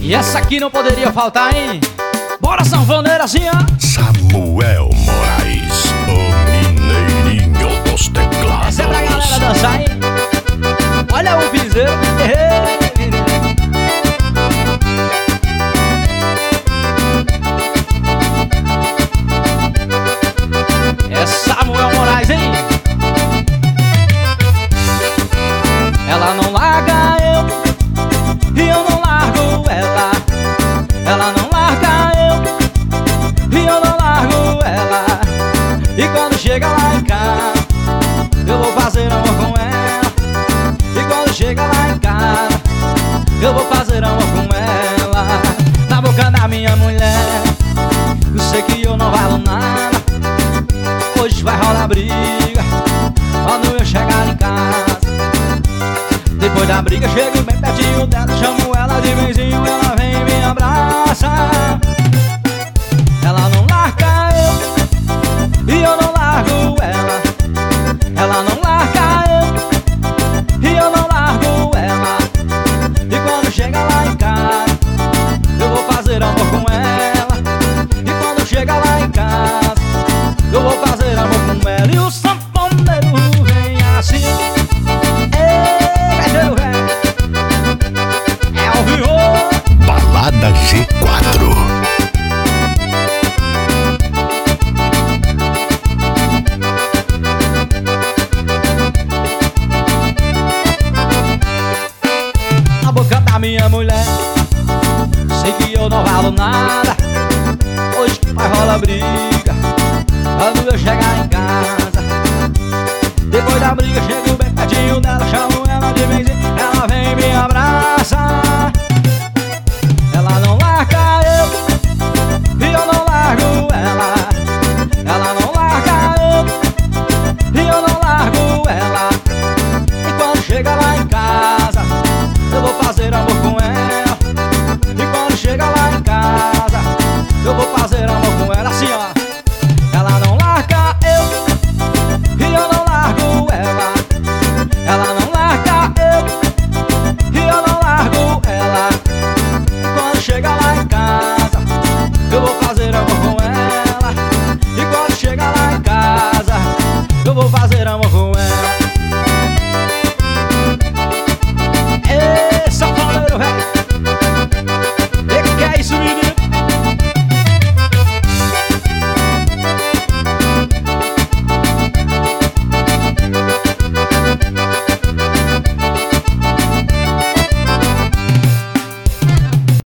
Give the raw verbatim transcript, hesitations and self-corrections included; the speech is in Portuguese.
E essa aqui não poderia faltar, hein? Bora, sanfoneira, assim, ó. Samuel Moraes, o mineirinho dos teclados. Essa é pra galera dançar, hein? Olha o piseiro. É Samuel Moraes, hein? Ela não larga eu e eu não largo ela. Ela não larga eu e eu não largo ela. E quando chega lá em casa, eu vou fazer amor com ela. E quando chega lá em casa, eu vou fazer amor com ela. Na boca da minha mulher, eu sei que eu não valo nada. Hoje vai rolar briga quando eu chegar em casa. Depois da briga chego bem pertinho dela, chamo ela de benzinho, ela vem e me abraça. Ela não larga eu e eu não largo ela. Ela não larga eu e eu não largo ela. E quando chega lá em casa, eu vou fazer amor com ela. E quando chega lá em casa, eu vou fazer amor com ela. E o sanfoneiro vem assim. Ei, gaiteiro vem. É ao vivo. Balada G quatro. Na boca da minha mulher, sei que eu não valo nada. Hoje vai rolar briga quando eu chegar em casa. Depois da briga chego bem pertinho dela, chamo ela de benzinho, ela vem